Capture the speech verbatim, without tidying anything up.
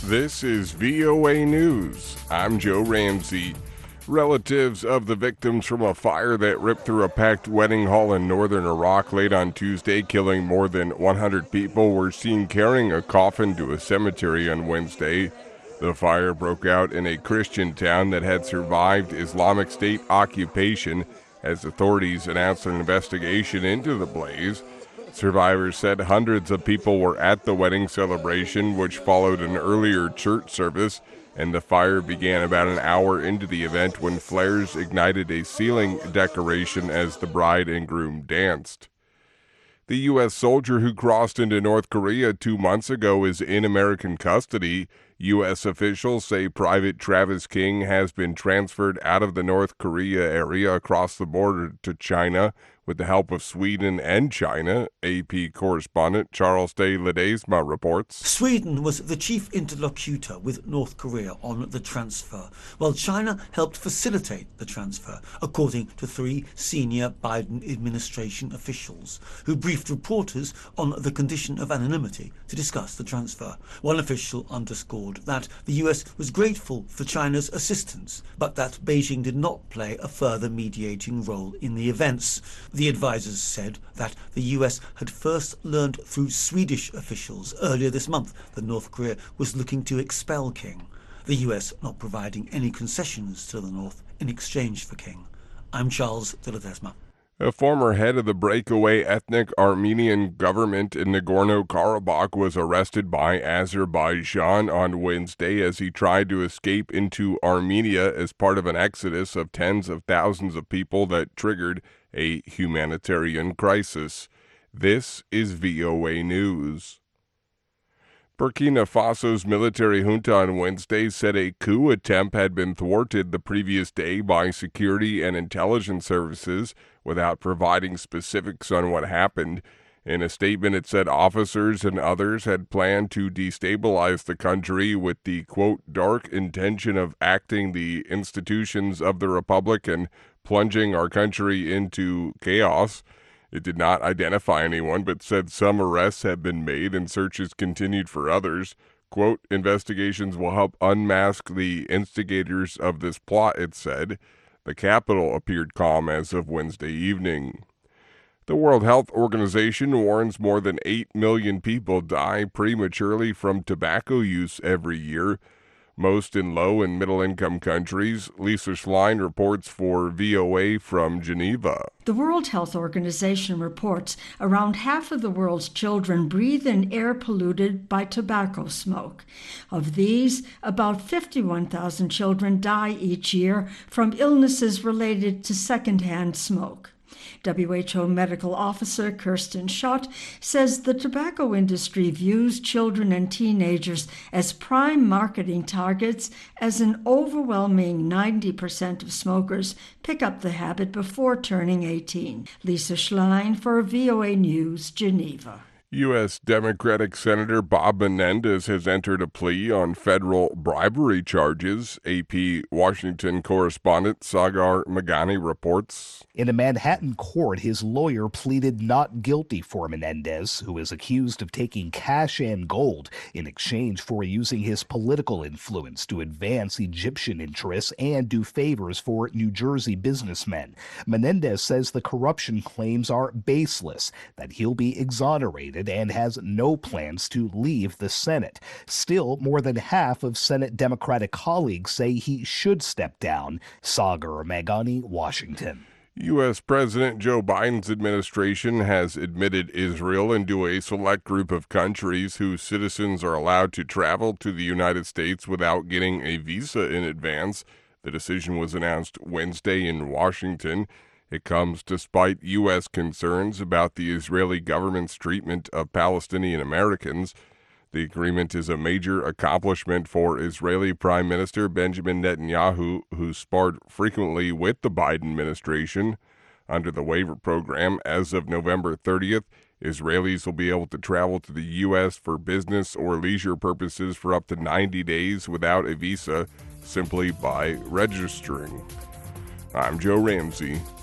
This is V O A News. I'm Joe Ramsey. Relatives of the victims from a fire that ripped through a packed wedding hall in northern Iraq late on Tuesday, killing more than one hundred people, were seen carrying a coffin to a cemetery on Wednesday. The fire broke out in a Christian town that had survived Islamic State occupation as authorities announced an investigation into the blaze. Survivors said hundreds of people were at the wedding celebration, which followed an earlier church service, and the fire began about an hour into the event when flares ignited a ceiling decoration as the bride and groom danced. The U S soldier who crossed into North Korea two months ago is in American custody. U S officials say Private Travis King has been transferred out of the North Korea area across the border to China with the help of Sweden and China. A P correspondent Charles de Ledesma reports. Sweden was the chief interlocutor with North Korea on the transfer, while China helped facilitate the transfer, according to three senior Biden administration officials, who briefed reporters on the condition of anonymity to discuss the transfer. One official underscored that the U S was grateful for China's assistance, but that Beijing did not play a further mediating role in the events. The advisers said that the U S had first learned through Swedish officials earlier this month that North Korea was looking to expel King, the U S not providing any concessions to the North in exchange for King. I'm Charles de Ledesma. A former head of the breakaway ethnic Armenian government in Nagorno-Karabakh was arrested by Azerbaijan on Wednesday as he tried to escape into Armenia as part of an exodus of tens of thousands of people that triggered a humanitarian crisis. This is V O A News. Burkina Faso's military junta on Wednesday said a coup attempt had been thwarted the previous day by security and intelligence services without providing specifics on what happened. In a statement, it said officers and others had planned to destabilize the country with the, quote, dark intention of acting the institutions of the republic and plunging our country into chaos. It did not identify anyone, but said some arrests have been made and searches continued for others. Quote, investigations will help unmask the instigators of this plot, it said. The capital appeared calm as of Wednesday evening. The World Health Organization warns more than eight million people die prematurely from tobacco use every year, most in low and middle-income countries. Lisa Schlein reports for V O A from Geneva. The World Health Organization reports around half of the world's children breathe in air polluted by tobacco smoke. Of these, about fifty-one thousand children die each year from illnesses related to secondhand smoke. W H O medical officer Kirsten Schott says the tobacco industry views children and teenagers as prime marketing targets, as an overwhelming ninety percent of smokers pick up the habit before turning eighteen. Lisa Schlein for V O A News, Geneva. U S Democratic Senator Bob Menendez has entered a plea on federal bribery charges. A P Washington correspondent Sagar Magani reports. In a Manhattan court, his lawyer pleaded not guilty for Menendez, who is accused of taking cash and gold in exchange for using his political influence to advance Egyptian interests and do favors for New Jersey businessmen. Menendez says the corruption claims are baseless, that he'll be exonerated and has no plans to leave the Senate. Still, more than half of Senate Democratic colleagues say he should step down. Sagar Magani, Washington. U S President Joe Biden's administration has admitted Israel into a select group of countries whose citizens are allowed to travel to the United States without getting a visa in advance. The decision was announced Wednesday in Washington. It comes despite U S concerns about the Israeli government's treatment of Palestinian Americans. The agreement is a major accomplishment for Israeli Prime Minister Benjamin Netanyahu, who sparred frequently with the Biden administration. Under the waiver program, as of November thirtieth, Israelis will be able to travel to the U S for business or leisure purposes for up to ninety days without a visa, simply by registering. I'm Joe Ramsey.